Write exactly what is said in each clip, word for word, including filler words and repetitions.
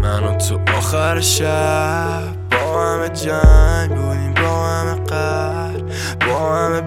من و تو آخر شب با همه جنگ بودیم، با همه قهر، با همه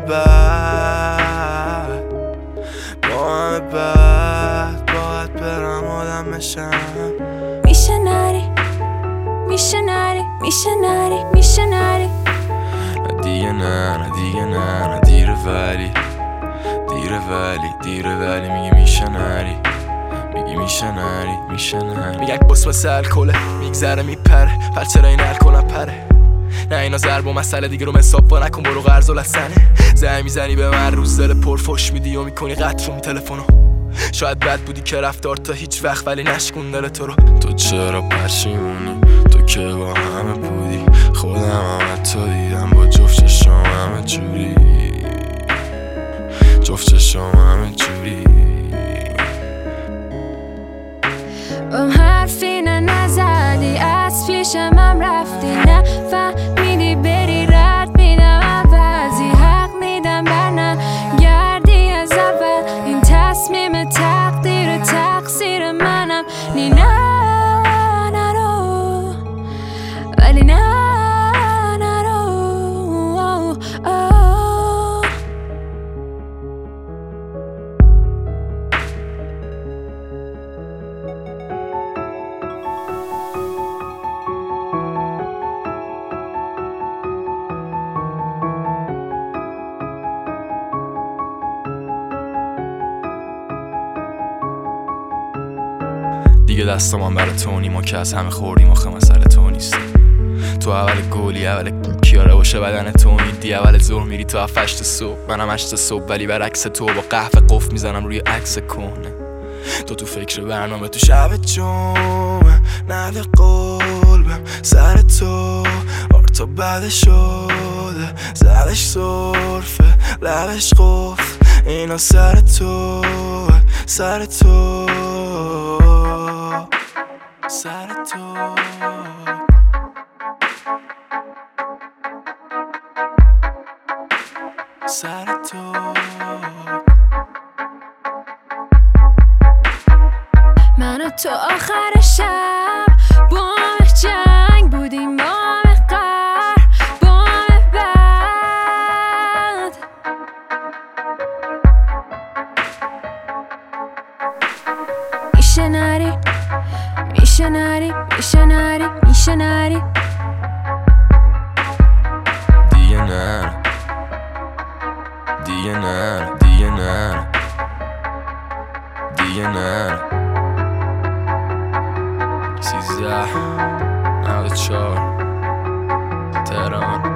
بد، با همه بد. باید برم آدم بشم. میشه نری، میشه نری، میشه نری، میشه نری. نه دیگه نه، نه دیگه نه، نه دیره ولی دیره ولی دیره ولی میگه میشه نری، میگی میشه نری، میشه نری. میگن بس واسه الکله میگذره میپره، پر چرا این الکلم پره؟ نه اینا ضرب و مسئله دیگه رو مسابقه نکن، برو قرض و لسنه. زنگ میزنی به من روز دل پرفوش میدی و میکنی قطع رو تلفنو. شاید بد بودی که رفتار تا هیچ وقت ولی نشکون دل تو رو. تو چرا پشیمونی؟ تو که با همه بودی، خودم هم حتی دیدم با جفت چشام همه جوری، جفت چشام همه جوری. بام حرفی نه نزدی، از پیشم هم رفتی، نه فهمیدی بری، رد میدم عوضی، حق میدم بر نه گردی از اول. این تصمیم تقدیر تقصیر منم، نی نه نرو ولی نه نرو. دیگه دستم هم برای تو نیم، ما که از همه خوردیم، آخه مسئله تو نیست. تو اول گلی، اول کیاره باشه بدن تو میدی، اول ظهر میری تو هفت صبح، منم هشت صبح ولی برعکس تو با قهوه قفل میزنم روی عکس کنه. تو تو فکر برنامه تو شب جمعه، نده قلبم سر تو، آرتا بعد شده زدش صرفه لبش قفل، اینا سر تو، سر تو، سر تو. سر تو من و تو آخر شب با همه جنگ بودیم، با همه قهر، با همه بد. میشه نری، میشه نری، میشه نری، میشه نری. دیگه نه، دیگه نه، دیگه نه، دیگه نه. سیزده نود و چهار تهران.